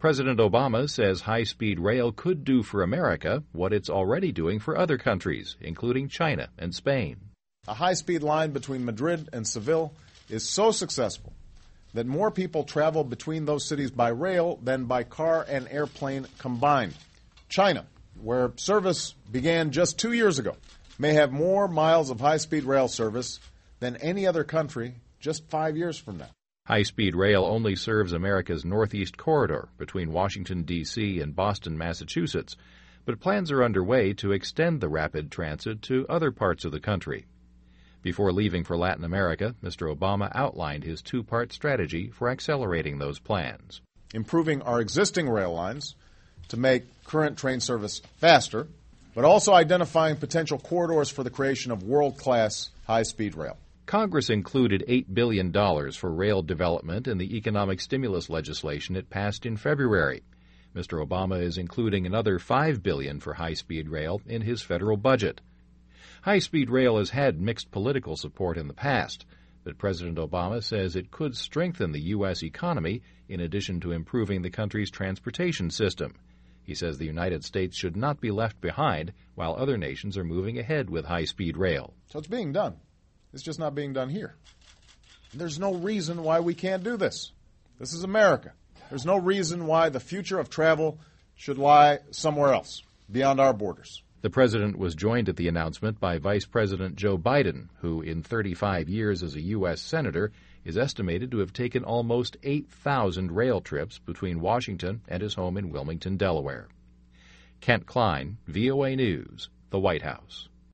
President Obama says high-speed rail could do for America what it's already doing for other countries, including China and Spain. A high-speed line between Madrid and Seville is so successful that more people travel between those cities by rail than by car and airplane combined. China, where service began just 2 years ago, may have more miles of high-speed rail service than any other country just 5 years from now. High-speed rail only serves America's Northeast Corridor between Washington, D.C. and Boston, Massachusetts, but plans are underway to extend the rapid transit to other parts of the country. Before leaving for Latin America, Mr. Obama outlined his two-part strategy for accelerating those plans. Improving our existing rail lines to make current train service faster, but also identifying potential corridors for the creation of world-class high-speed rail. Congress included $8 billion for rail development in the economic stimulus legislation it passed in February. Mr. Obama is including another $5 billion for high-speed rail in his federal budget. High-speed rail has had mixed political support in the past, but President Obama says it could strengthen the U.S. economy in addition to improving the country's transportation system. He says the United States should not be left behind while other nations are moving ahead with high-speed rail. So it's being done. It's just not being done here. There's no reason why we can't do this. This is America. There's no reason why the future of travel should lie somewhere else, beyond our borders. The president was joined at the announcement by Vice President Joe Biden, who in 35 years as a U.S. Senator is estimated to have taken almost 8,000 rail trips between Washington and his home in Wilmington, Delaware. Kent Klein, VOA News, the White House.